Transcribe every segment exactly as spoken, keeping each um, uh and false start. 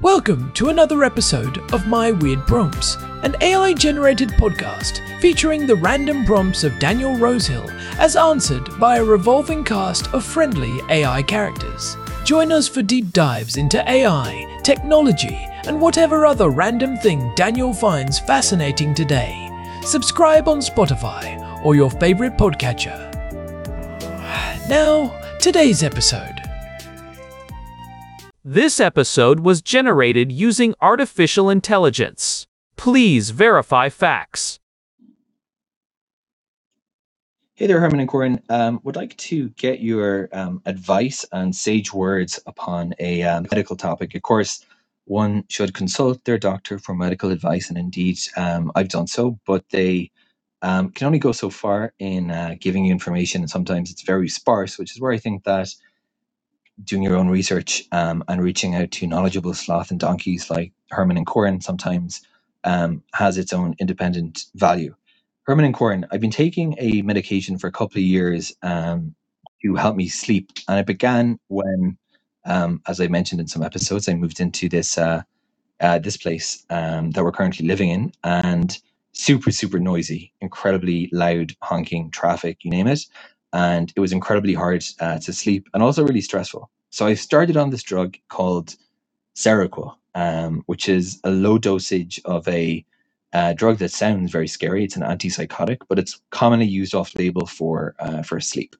Welcome to another episode of My Weird Prompts, an A I-generated podcast featuring the random prompts of Daniel Rosehill as answered by a revolving cast of friendly A I characters. Join us for deep dives into A I, technology, and whatever other random thing Daniel finds fascinating today. Subscribe on Spotify or your favorite podcatcher. Now, today's episode. This episode was generated using artificial intelligence. Please verify facts. Hey there, Herman and Corin. Um, would like to get your um, advice and sage words upon a um, medical topic. Of course, one should consult their doctor for medical advice, and indeed, um, I've done so, but they um, can only go so far in uh, giving you information, and sometimes it's very sparse, which is where I think that doing your own research um, and reaching out to knowledgeable sloth and donkeys like Herman and Corin sometimes um, has its own independent value. Herman and Corin, I've been taking a medication for a couple of years um, to help me sleep. And it began when, um, as I mentioned in some episodes, I moved into this uh, uh, this place um, that we're currently living in, and super, super noisy, incredibly loud, honking, traffic, you name it. And it was incredibly hard uh, to sleep and also really stressful. So I started on this drug called Seroquel, um, which is a low dosage of a uh, drug that sounds very scary. It's an antipsychotic, but it's commonly used off label for uh, for sleep.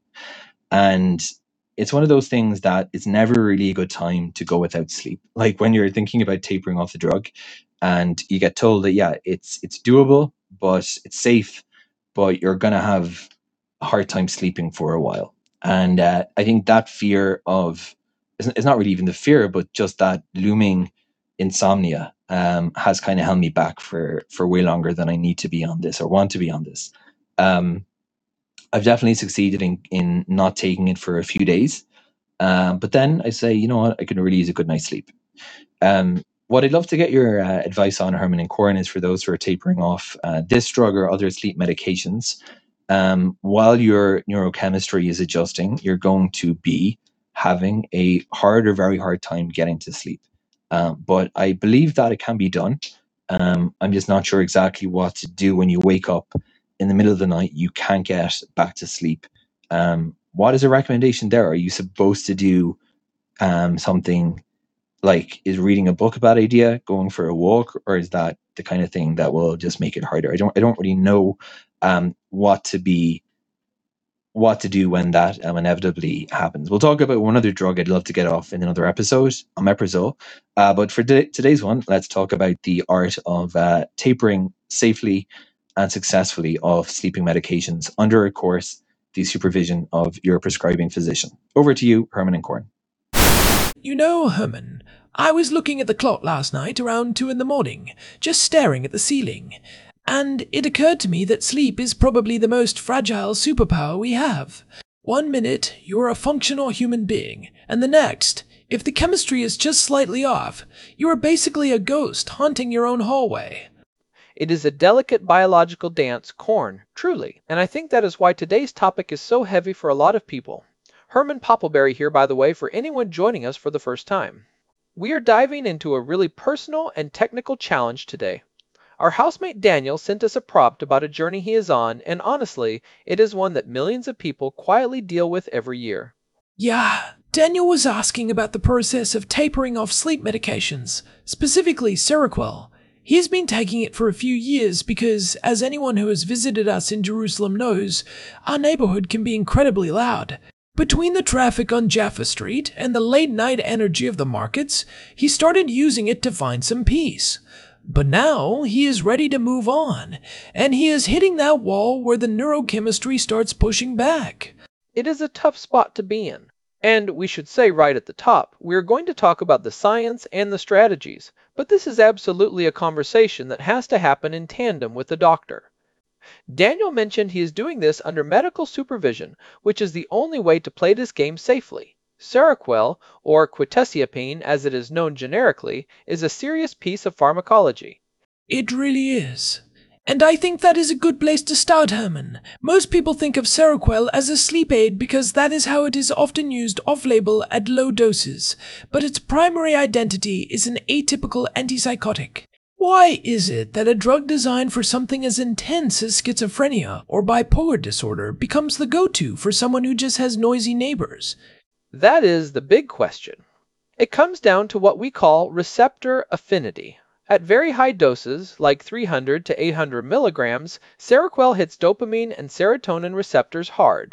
And it's one of those things that it's never really a good time to go without sleep. Like when you're thinking about tapering off the drug and you get told that, yeah, it's it's doable, but it's safe, but you're going to have a hard time sleeping for a while. And uh, I think that fear of, it's it's not really even the fear, but just that looming insomnia um, has kind of held me back for, for way longer than I need to be on this or want to be on this. Um, I've definitely succeeded in, in not taking it for a few days. Um, but then I say, you know what, I can really use a good night's sleep. Um, what I'd love to get your uh, advice on, Herman and Corin, is for those who are tapering off uh, this drug or other sleep medications. Um, while your neurochemistry is adjusting, you're going to be having a hard or very hard time getting to sleep. Um, but I believe that it can be done. Um, I'm just not sure exactly what to do when you wake up in the middle of the night, you can't get back to sleep. Um, what is a recommendation there? Are you supposed to do um, something like, is reading a book a bad idea, going for a walk, or is that the kind of thing that will just make it harder? I don't I don't really know um, what to be what to do when that um, inevitably happens. We'll talk about one other drug I'd love to get off in another episode, omeprazole. Uh, but for t- today's one, let's talk about the art of uh, tapering safely and successfully of sleeping medications under, of course, the supervision of your prescribing physician. Over to you, Herman and Corin. You know, Herman, I was looking at the clock last night around two in the morning, just staring at the ceiling, and it occurred to me that sleep is probably the most fragile superpower we have. One minute, you're a functional human being, and the next, if the chemistry is just slightly off, you are basically a ghost haunting your own hallway. It is a delicate biological dance, Corn, truly, and I think that is why today's topic is so heavy for a lot of people. Herman Poppleberry here, by the way, for anyone joining us for the first time. We are diving into a really personal and technical challenge today. Our housemate Daniel sent us a prompt about a journey he is on, and honestly, it is one that millions of people quietly deal with every year. Yeah, Daniel was asking about the process of tapering off sleep medications, specifically Seroquel. He's been taking it for a few years because, as anyone who has visited us in Jerusalem knows, our neighborhood can be incredibly loud. Between the traffic on Jaffa Street and the late-night energy of the markets, he started using it to find some peace. But now he is ready to move on, and he is hitting that wall where the neurochemistry starts pushing back. It is a tough spot to be in. And we should say right at the top, we are going to talk about the science and the strategies, but this is absolutely a conversation that has to happen in tandem with the doctor. Daniel mentioned he is doing this under medical supervision, which is the only way to play this game safely. Seroquel, or quetiapine as it is known generically, is a serious piece of pharmacology. It really is. And I think that is a good place to start, Herman. Most people think of Seroquel as a sleep aid because that is how it is often used off-label at low doses, but its primary identity is an atypical antipsychotic. Why is it that a drug designed for something as intense as schizophrenia or bipolar disorder becomes the go-to for someone who just has noisy neighbors? That is the big question. It comes down to what we call receptor affinity. At very high doses, like three hundred to eight hundred milligrams, Seroquel hits dopamine and serotonin receptors hard.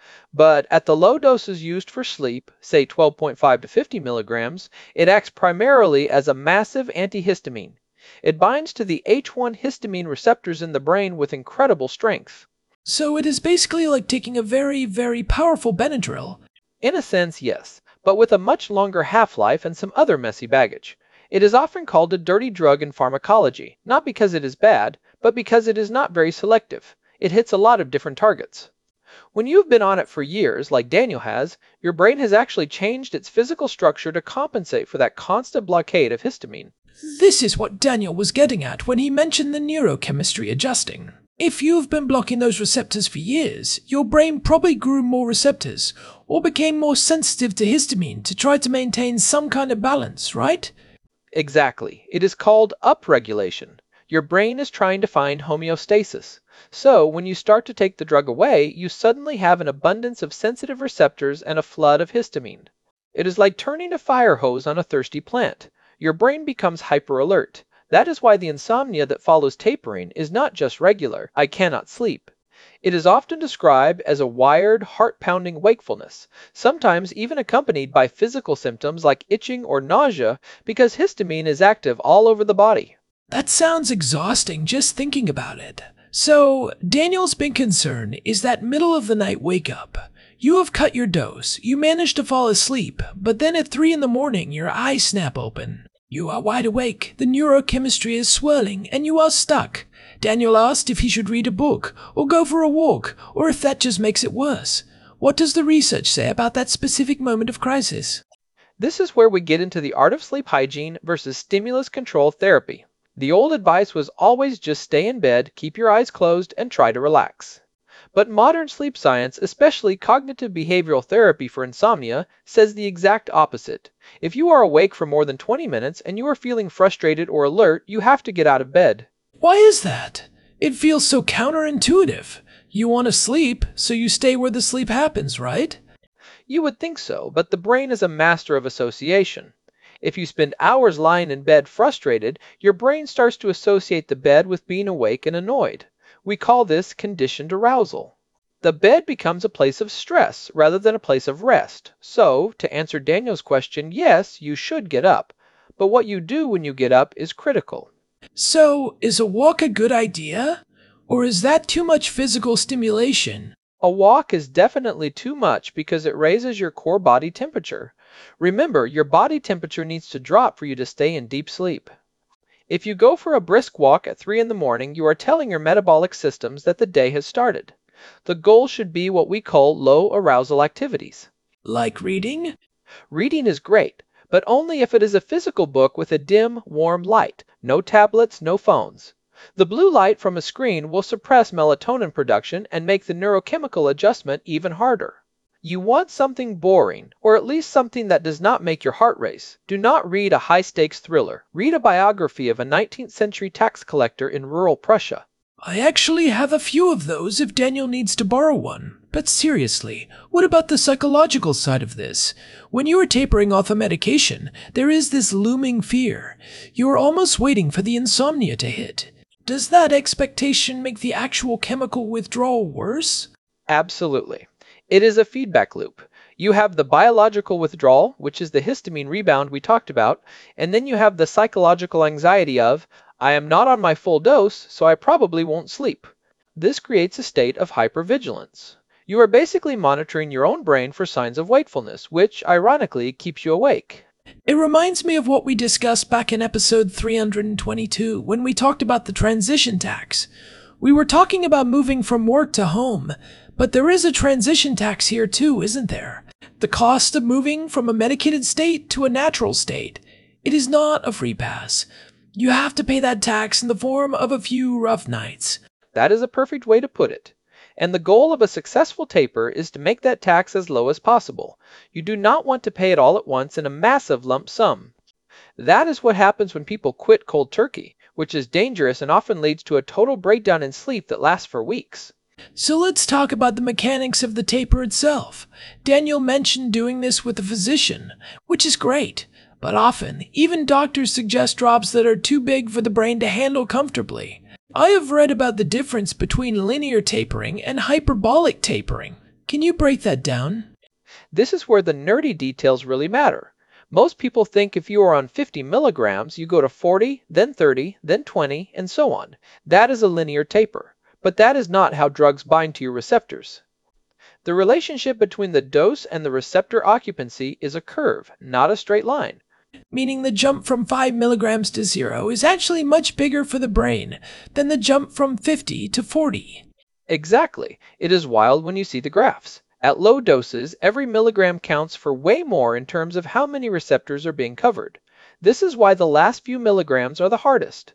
But at the low doses used for sleep, say twelve point five to fifty milligrams, it acts primarily as a massive antihistamine. It binds to the H one histamine receptors in the brain with incredible strength. So it is basically like taking a very, very powerful Benadryl. In a sense, yes, but with a much longer half-life and some other messy baggage. It is often called a dirty drug in pharmacology, not because it is bad, but because it is not very selective. It hits a lot of different targets. When you've been on it for years, like Daniel has, your brain has actually changed its physical structure to compensate for that constant blockade of histamine. This is what Daniel was getting at when he mentioned the neurochemistry adjusting. If you've been blocking those receptors for years, your brain probably grew more receptors, or became more sensitive to histamine to try to maintain some kind of balance, right? Exactly. It is called upregulation. Your brain is trying to find homeostasis. So, when you start to take the drug away, you suddenly have an abundance of sensitive receptors and a flood of histamine. It is like turning a fire hose on a thirsty plant. Your brain becomes hyper-alert. That is why the insomnia that follows tapering is not just regular, I cannot sleep. It is often described as a wired, heart-pounding wakefulness, sometimes even accompanied by physical symptoms like itching or nausea because histamine is active all over the body. That sounds exhausting just thinking about it. So, Daniel's big concern is that middle of the night wake up. You have cut your dose, you manage to fall asleep, but then at three in the morning your eyes snap open. You are wide awake, the neurochemistry is swirling, and you are stuck. Daniel asked if he should read a book, or go for a walk, or if that just makes it worse. What does the research say about that specific moment of crisis? This is where we get into the art of sleep hygiene versus stimulus control therapy. The old advice was always just stay in bed, keep your eyes closed, and try to relax. But modern sleep science, especially cognitive behavioral therapy for insomnia, says the exact opposite. If you are awake for more than twenty minutes and you are feeling frustrated or alert, you have to get out of bed. Why is that? It feels so counterintuitive. You want to sleep, so you stay where the sleep happens, right? You would think so, but the brain is a master of association. If you spend hours lying in bed frustrated, your brain starts to associate the bed with being awake and annoyed. We call this conditioned arousal. The bed becomes a place of stress rather than a place of rest. So, to answer Daniel's question, yes, you should get up. But what you do when you get up is critical. So, is a walk a good idea? Or is that too much physical stimulation? A walk is definitely too much because it raises your core body temperature. Remember, your body temperature needs to drop for you to stay in deep sleep. If you go for a brisk walk at three in the morning, you are telling your metabolic systems that the day has started. The goal should be what we call low arousal activities. Like reading? Reading is great, but only if it is a physical book with a dim, warm light. No tablets, no phones. The blue light from a screen will suppress melatonin production and make the neurochemical adjustment even harder. You want something boring, or at least something that does not make your heart race. Do not read a high-stakes thriller. Read a biography of a nineteenth century tax collector in rural Prussia. I actually have a few of those if Daniel needs to borrow one. But seriously, what about the psychological side of this? When you are tapering off a medication, there is this looming fear. You are almost waiting for the insomnia to hit. Does that expectation make the actual chemical withdrawal worse? Absolutely. It is a feedback loop. You have the biological withdrawal, which is the histamine rebound we talked about, and then you have the psychological anxiety of, I am not on my full dose, so I probably won't sleep. This creates a state of hypervigilance. You are basically monitoring your own brain for signs of wakefulness, which, ironically, keeps you awake. It reminds me of what we discussed back in episode three hundred twenty-two when we talked about the transition tax. We were talking about moving from work to home, but there is a transition tax here too, isn't there? The cost of moving from a medicated state to a natural state. It is not a free pass. You have to pay that tax in the form of a few rough nights. That is a perfect way to put it. And the goal of a successful taper is to make that tax as low as possible. You do not want to pay it all at once in a massive lump sum. That is what happens when people quit cold turkey, which is dangerous and often leads to a total breakdown in sleep that lasts for weeks. So let's talk about the mechanics of the taper itself. Daniel mentioned doing this with a physician, which is great, but often, even doctors suggest drops that are too big for the brain to handle comfortably. I have read about the difference between linear tapering and hyperbolic tapering. Can you break that down? This is where the nerdy details really matter. Most people think if you are on fifty milligrams, you go to forty, then thirty, then twenty, and so on. That is a linear taper. But that is not how drugs bind to your receptors. The relationship between the dose and the receptor occupancy is a curve, not a straight line. Meaning the jump from five milligrams to zero is actually much bigger for the brain than the jump from fifty to forty. Exactly. It is wild when you see the graphs. At low doses, every milligram counts for way more in terms of how many receptors are being covered. This is why the last few milligrams are the hardest.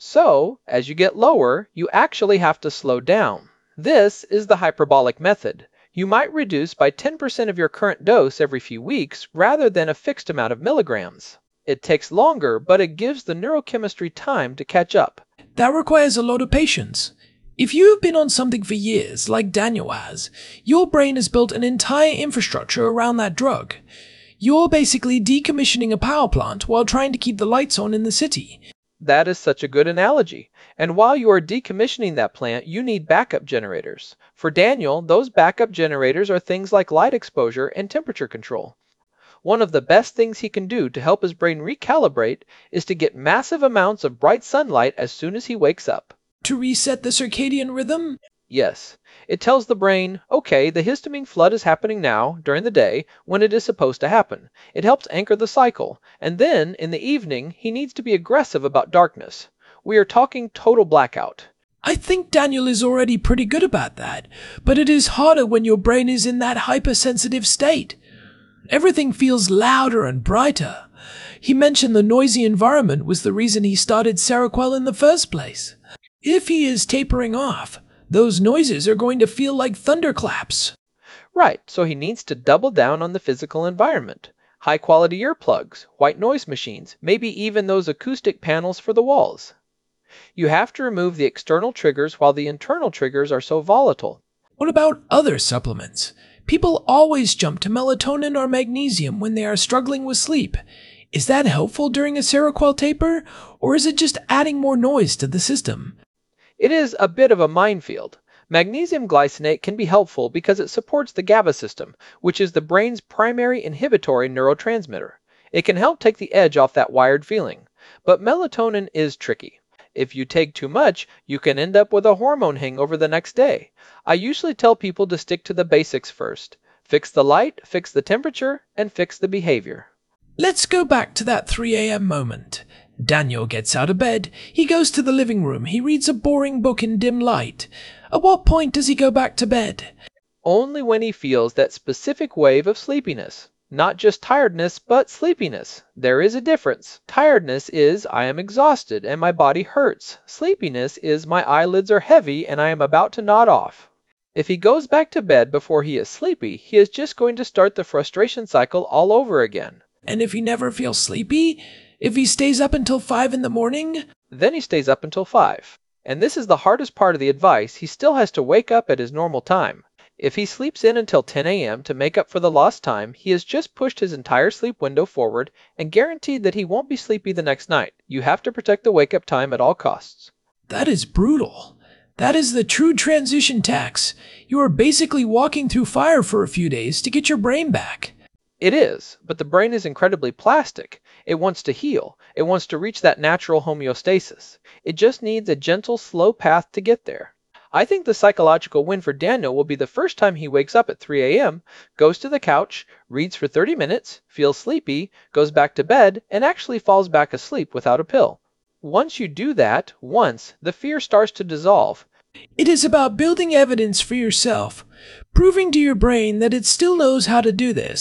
So, as you get lower, you actually have to slow down. This is the hyperbolic method. You might reduce by ten percent of your current dose every few weeks rather than a fixed amount of milligrams. It takes longer, but it gives the neurochemistry time to catch up. That requires a lot of patience. If you've been on something for years, like Daniel has, your brain has built an entire infrastructure around that drug. You're basically decommissioning a power plant while trying to keep the lights on in the city. That is such a good analogy. And while you are decommissioning that plant, you need backup generators. For Daniel, those backup generators are things like light exposure and temperature control. One of the best things he can do to help his brain recalibrate is to get massive amounts of bright sunlight as soon as he wakes up. To reset the circadian rhythm? Yes. It tells the brain, okay, the histamine flood is happening now, during the day, when it is supposed to happen. It helps anchor the cycle. And then, in the evening, he needs to be aggressive about darkness. We are talking total blackout. I think Daniel is already pretty good about that, but it is harder when your brain is in that hypersensitive state. Everything feels louder and brighter. He mentioned the noisy environment was the reason he started Seroquel in the first place. If he is tapering off, those noises are going to feel like thunderclaps. Right, so he needs to double down on the physical environment. High-quality earplugs, white noise machines, maybe even those acoustic panels for the walls. You have to remove the external triggers while the internal triggers are so volatile. What about other supplements? People always jump to melatonin or magnesium when they are struggling with sleep. Is that helpful during a Seroquel taper, or is it just adding more noise to the system? It is a bit of a minefield. Magnesium glycinate can be helpful because it supports the GABA system, which is the brain's primary inhibitory neurotransmitter. It can help take the edge off that wired feeling. But melatonin is tricky. If you take too much, you can end up with a hormone hangover the next day. I usually tell people to stick to the basics first. Fix the light, fix the temperature, and fix the behavior. Let's go back to that three a m moment. Daniel gets out of bed, he goes to the living room, he reads a boring book in dim light. At what point does he go back to bed? Only when he feels that specific wave of sleepiness. Not just tiredness, but sleepiness. There is a difference. Tiredness is I am exhausted and my body hurts. Sleepiness is my eyelids are heavy and I am about to nod off. If he goes back to bed before he is sleepy, he is just going to start the frustration cycle all over again. And if he never feels sleepy? If he stays up until five in the morning? Then he stays up until five. And this is the hardest part of the advice, he still has to wake up at his normal time. If he sleeps in until ten a m to make up for the lost time, he has just pushed his entire sleep window forward and guaranteed that he won't be sleepy the next night. You have to protect the wake-up time at all costs. That is brutal. That is the true transition tax. You are basically walking through fire for a few days to get your brain back. It is, but the brain is incredibly plastic. It wants to heal. It wants to reach that natural homeostasis. It just needs a gentle, slow path to get there. I think the psychological win for Daniel will be the first time he wakes up at three a m, goes to the couch, reads for thirty minutes, feels sleepy, goes back to bed, and actually falls back asleep without a pill. Once you do that, once, the fear starts to dissolve. It is about building evidence for yourself, proving to your brain that it still knows how to do this.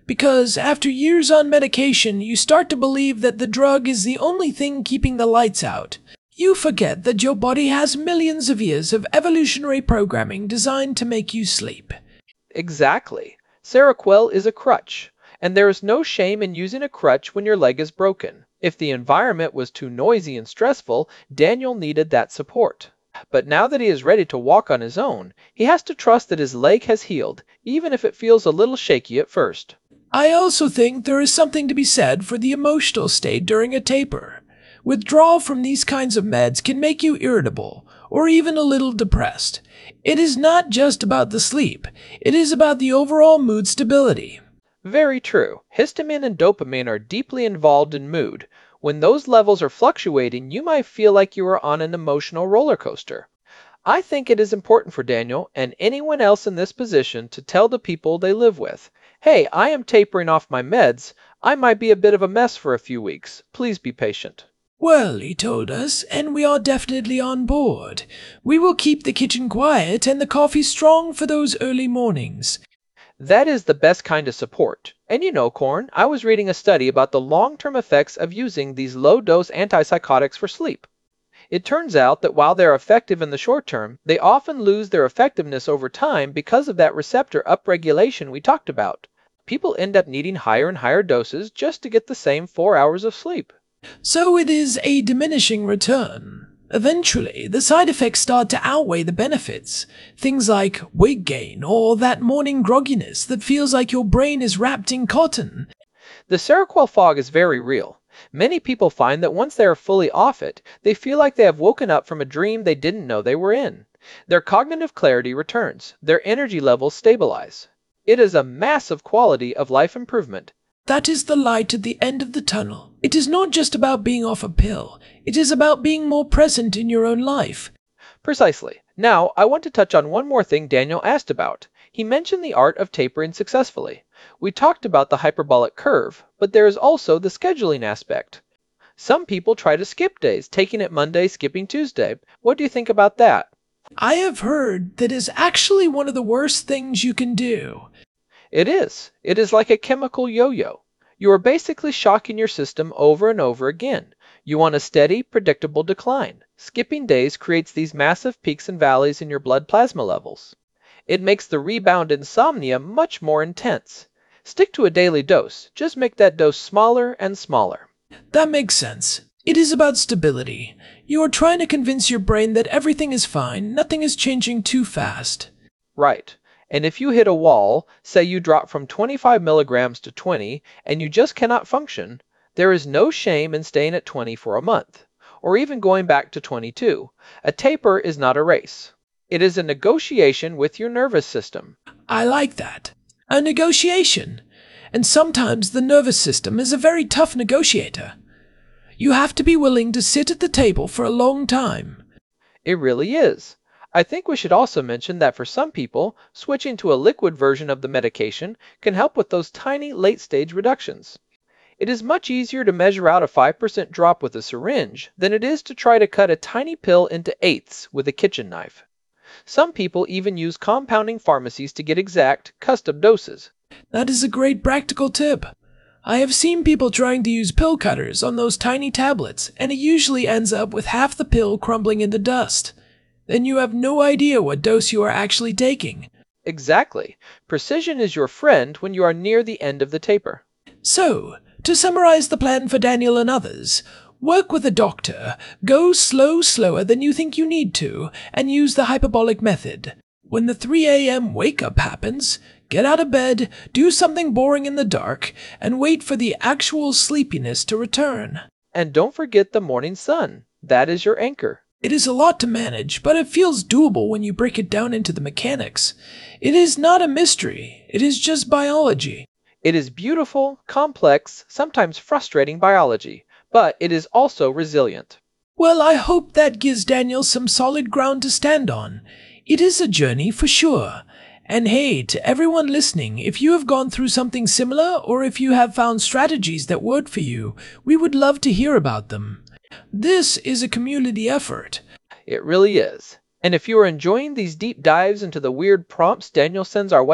Because after years on medication, you start to believe that the drug is the only thing keeping the lights out. You forget that your body has millions of years of evolutionary programming designed to make you sleep. Exactly. Seroquel is a crutch, and there is no shame in using a crutch when your leg is broken. If the environment was too noisy and stressful, Daniel needed that support. But now that he is ready to walk on his own, he has to trust that his leg has healed, even if it feels a little shaky at first. I also think there is something to be said for the emotional state during a taper. Withdrawal from these kinds of meds can make you irritable, or even a little depressed. It is not just about the sleep, it is about the overall mood stability. Very true. Histamine and dopamine are deeply involved in mood. When those levels are fluctuating, you might feel like you are on an emotional roller coaster. I think it is important for Daniel and anyone else in this position to tell the people they live with, hey, I am tapering off my meds. I might be a bit of a mess for a few weeks. Please be patient. Well, he told us, and we are definitely on board. We will keep the kitchen quiet and the coffee strong for those early mornings. That is the best kind of support. And you know, Corn, I was reading a study about the long-term effects of using these low-dose antipsychotics for sleep. It turns out that while they're effective in the short term, they often lose their effectiveness over time because of that receptor upregulation we talked about. People end up needing higher and higher doses just to get the same four hours of sleep. So it is a diminishing return. Eventually, the side effects start to outweigh the benefits. Things like weight gain or that morning grogginess that feels like your brain is wrapped in cotton. The Seroquel fog is very real. Many people find that once they are fully off it, they feel like they have woken up from a dream they didn't know they were in. Their cognitive clarity returns. Their energy levels stabilize. It is a massive quality of life improvement. That is the light at the end of the tunnel. It is not just about being off a pill. It is about being more present in your own life. Precisely. Now, I want to touch on one more thing Daniel asked about. He mentioned the art of tapering successfully. We talked about the hyperbolic curve, but there is also the scheduling aspect. Some people try to skip days, taking it Monday, skipping Tuesday. What do you think about that? I have heard that is actually one of the worst things you can do. It is. It is like a chemical yo-yo. You are basically shocking your system over and over again. You want a steady, predictable decline. Skipping days creates these massive peaks and valleys in your blood plasma levels. It makes the rebound insomnia much more intense. Stick to a daily dose. Just make that dose smaller and smaller. That makes sense. It is about stability. You are trying to convince your brain that everything is fine, nothing is changing too fast. Right. And if you hit a wall, say you drop from twenty-five milligrams to twenty, and you just cannot function, there is no shame in staying at twenty for a month, or even going back to twenty-two. A taper is not a race. It is a negotiation with your nervous system. I like that. A negotiation. And sometimes the nervous system is a very tough negotiator. You have to be willing to sit at the table for a long time. It really is. I think we should also mention that for some people, switching to a liquid version of the medication can help with those tiny late-stage reductions. It is much easier to measure out a five percent drop with a syringe than it is to try to cut a tiny pill into eighths with a kitchen knife. Some people even use compounding pharmacies to get exact, custom doses. That is a great practical tip. I have seen people trying to use pill cutters on those tiny tablets, and it usually ends up with half the pill crumbling into dust. Then you have no idea what dose you are actually taking. Exactly. Precision is your friend when you are near the end of the taper. So, to summarize the plan for Daniel and others, work with a doctor, go slow slower than you think you need to, and use the hyperbolic method. When the three a m wake-up happens, get out of bed, do something boring in the dark, and wait for the actual sleepiness to return. And don't forget the morning sun. That is your anchor. It is a lot to manage, but it feels doable when you break it down into the mechanics. It is not a mystery, it is just biology. It is beautiful, complex, sometimes frustrating biology, but it is also resilient. Well, I hope that gives Daniel some solid ground to stand on. It is a journey for sure. And hey, to everyone listening, if you have gone through something similar or if you have found strategies that work for you, we would love to hear about them. This is a community effort. It really is. And if you are enjoying these deep dives into the weird prompts Daniel sends our way,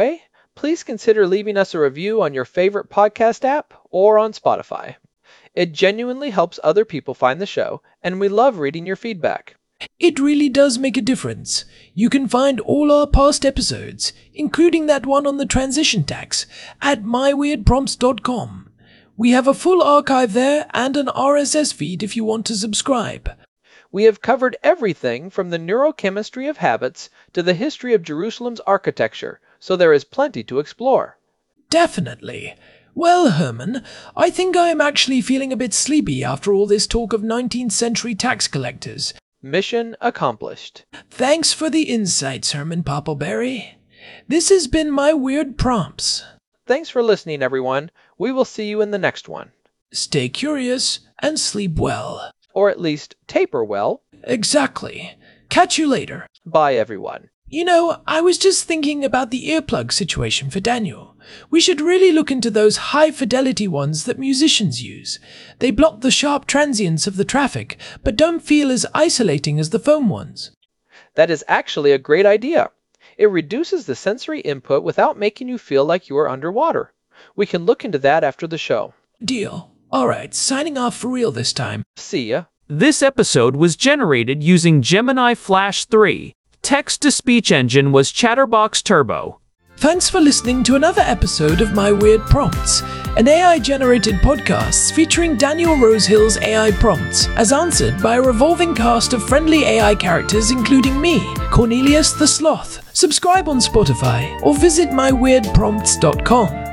please consider leaving us a review on your favorite podcast app or on Spotify. It genuinely helps other people find the show, and we love reading your feedback. It really does make a difference. You can find all our past episodes, including that one on the transition tax, at my weird prompts dot com. We have a full archive there and an R S S feed if you want to subscribe. We have covered everything from the neurochemistry of habits to the history of Jerusalem's architecture, so there is plenty to explore. Definitely. Well, Herman, I think I am actually feeling a bit sleepy after all this talk of nineteenth century tax collectors. Mission accomplished. Thanks for the insights, Herman Poppleberry. This has been My Weird Prompts. Thanks for listening, everyone. We will see you in the next one. Stay curious and sleep well. Or at least taper well. Exactly. Catch you later. Bye, everyone. You know, I was just thinking about the earplug situation for Daniel. We should really look into those high-fidelity ones that musicians use. They block the sharp transients of the traffic, but don't feel as isolating as the foam ones. That is actually a great idea. It reduces the sensory input without making you feel like you are underwater. We can look into that after the show. Deal. Alright, signing off for real this time. See ya. This episode was generated using Gemini Flash three. Text-to-speech engine was Chatterbox Turbo. Thanks for listening to another episode of My Weird Prompts, an A I-generated podcast featuring Daniel Rosehill's A I prompts, as answered by a revolving cast of friendly A I characters including me, Cornelius the Sloth. Subscribe on Spotify or visit my weird prompts dot com.